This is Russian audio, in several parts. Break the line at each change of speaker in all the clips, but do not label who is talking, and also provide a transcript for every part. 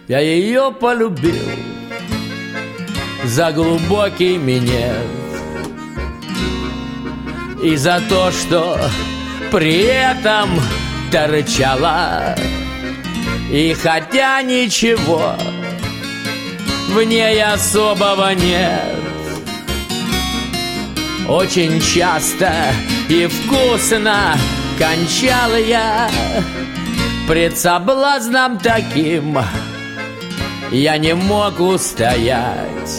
Я ее полюбил за глубокий минет и за то, что при этом торчала. И хотя ничего в ней особого нет, очень часто и вкусно кончал я. Пред соблазном таким я не мог устоять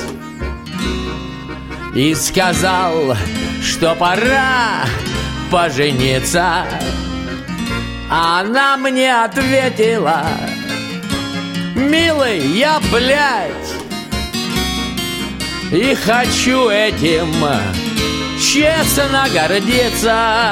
и сказал, что пора пожениться. А она мне ответила: милый, я, блядь, и хочу этим честно гордиться.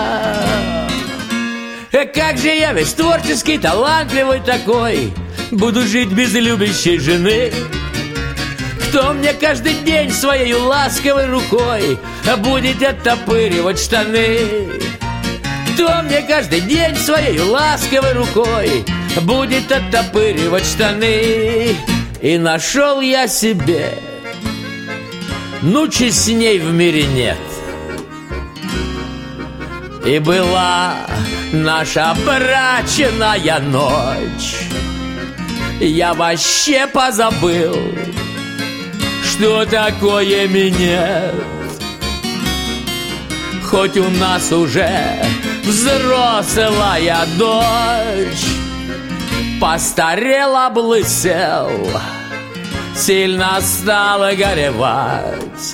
Как же я весь творческий, талантливый такой, буду жить без любящей жены? Кто мне каждый день своей ласковой рукой будет оттопыривать штаны? Кто мне каждый день своей ласковой рукой будет оттопыривать штаны? И нашел я себе, ну, честней в мире нет. И была наша брачная ночь, я вообще позабыл, что такое минет. Хоть у нас уже взрослая дочь, постарел, облысел, сильно стал горевать.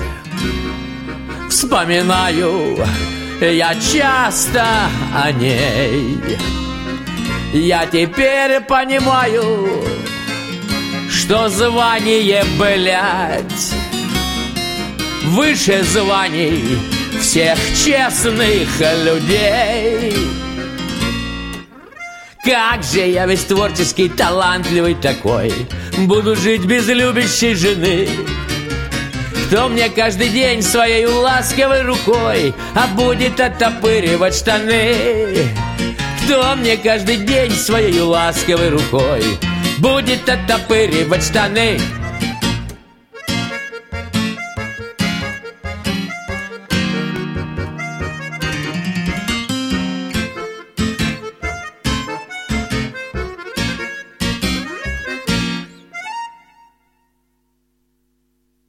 Вспоминаю я часто о ней, я теперь понимаю, что звание, блядь, выше званий всех честных людей. Как же я весь творческий, талантливый такой, буду жить без любящей жены? Кто мне каждый день своей ласковой рукой будет оттопыривать штаны? Кто мне каждый день своей ласковой рукой будет оттопыривать штаны?